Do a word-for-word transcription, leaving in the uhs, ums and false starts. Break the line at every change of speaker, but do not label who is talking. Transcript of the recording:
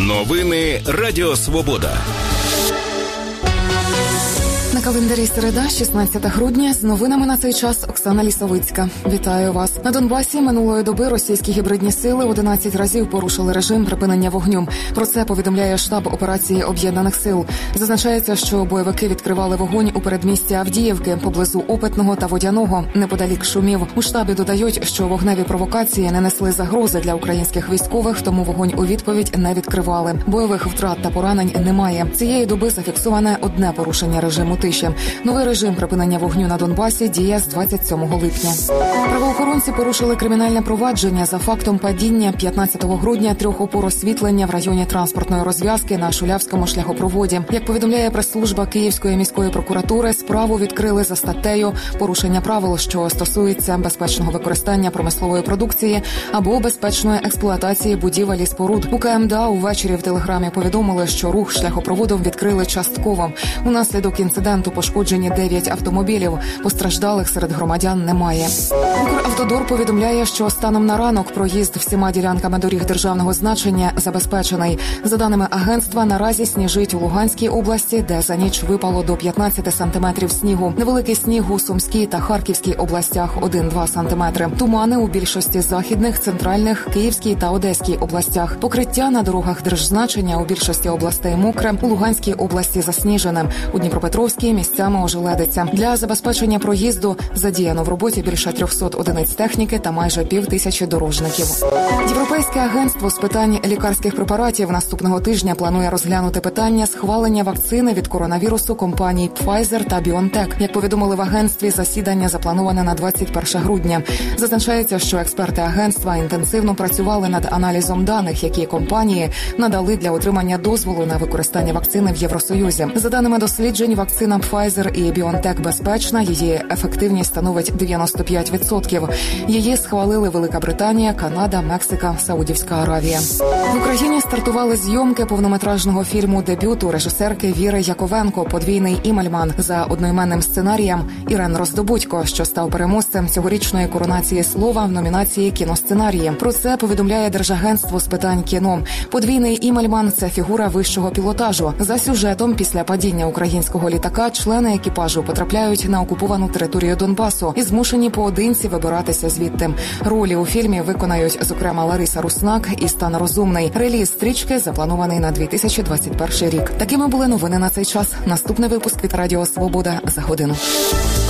Новини Радіо Свобода.
На календарі середа, шістнадцяте грудня. З новинами на цей час Оксана Лісовицька. Вітаю вас. На Донбасі минулої доби російські гібридні сили одинадцять разів порушили режим припинення вогню. Про це повідомляє штаб операції Об'єднаних сил. Зазначається, що бойовики відкривали вогонь у передмісті Авдіївки, поблизу Опитного та Водяного, неподалік Шумів. У штабі додають, що вогневі провокації не несли загрози для українських військових, тому вогонь у відповідь не відкривали. Бойових втрат та поранень немає. Цієї доби зафіксоване одне порушення режиму тиші. Новий режим припинення вогню на Донбасі діє з двадцять сьомого липня. Правоохоронці порушили кримінальне провадження за фактом падіння п'ятнадцятого грудня трьох опор освітлення в районі транспортної розв'язки на Шулявському шляхопроводі. Як повідомляє прес-служба Київської міської прокуратури, справу відкрили за статтею «Порушення правил, що стосується безпечного використання промислової продукції або безпечної експлуатації будівель і споруд». У КМДА увечері в телеграмі повідомили, що рух шляхопроводом відкрили частково. Унаслідок інциденту пошкоджені дев'ять автомобілів. Постраждалих серед громадян немає. Укравтодор повідомляє, що станом на ранок проїзд всіма ділянками доріг державного значення забезпечений. За даними агентства, наразі сніжить у Луганській області, де за ніч випало до п'ятнадцяти сантиметрів снігу. Невеликий сніг у Сумській та Харківській областях – один-два сантиметри. Тумани у більшості західних, центральних, Київській та Одеській областях. Покриття на дорогах держзначення у більшості областей мокре, у Луганській області засніжене. У Дніпропетровській місцями ожеледиться. Для забезпечення проїзду задіяно в роботі більше трьохсот одиниць техніки та майже пів тисячі дорожників. Європейське агентство з питань лікарських препаратів наступного тижня планує розглянути питання схвалення вакцини від коронавірусу компаній Pfizer та BioNTech. Як повідомили в агентстві, засідання заплановане на двадцять перше грудня. Зазначається, що експерти агентства інтенсивно працювали над аналізом даних, які компанії надали для отримання дозволу на використання вакцини в Євросоюзі. За даними досліджень, вакцина Pfizer і BioNTech безпечна, її ефективність становить дев'яносто п'ять відсотків. Її схвалили Велика Британія, Канада, Мексика, Саудівська Аравія. В Україні стартували зйомки повнометражного фільму дебюту режисерки Віри Яковенко «Подвійний імельман» за одноіменним сценарієм Ірен Роздобудько, що став переможцем цьогорічної коронації слова в номінації «Кіносценарії». Про це повідомляє Держагентство з питань кіно. «Подвійний імельман» – це фігура вищого пілотажу. За сюжетом, після падіння українського літака члени екіпажу потрапляють на окуповану територію Донбасу і змушені поодинці вибиратися звідти. Ролі у фільмі виконають, зокрема, Лариса Руснак і Стан Розумний. Реліз стрічки запланований на дві тисячі двадцять перший рік. Такими були новини на цей час. Наступний випуск від Радіо Свобода за годину.